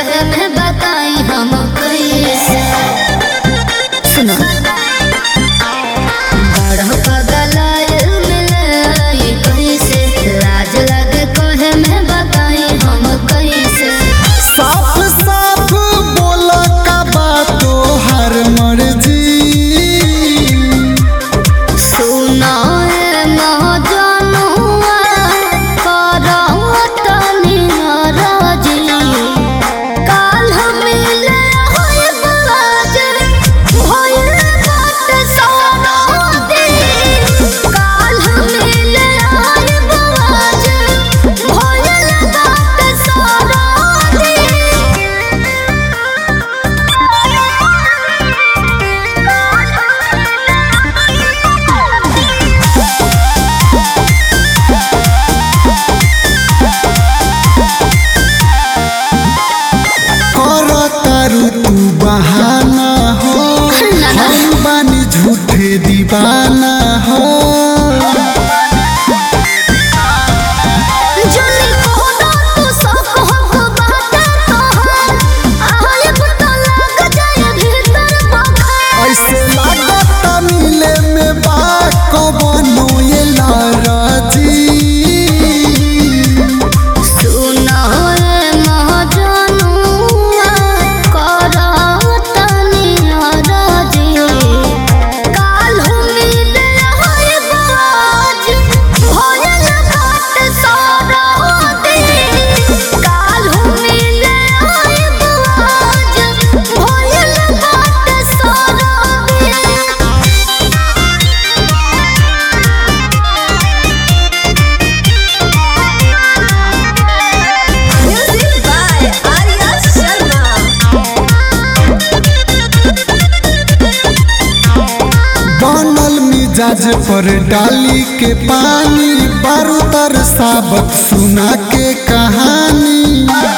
कहे मैं बताई हम कैसे सुनो बड़ा पगलायल मिले कैसे लाज लगे कहे मैं बताई हम कैसे साफ साफ बोला का बातो हर मर्जी सुनो तू बहाना हो हम बानी झूठे दीवाना हो ऐसे लागत मिले में बा कबनो ये नाराजी जज पर डाली के पानी बारू तर साबत सुना के कहानी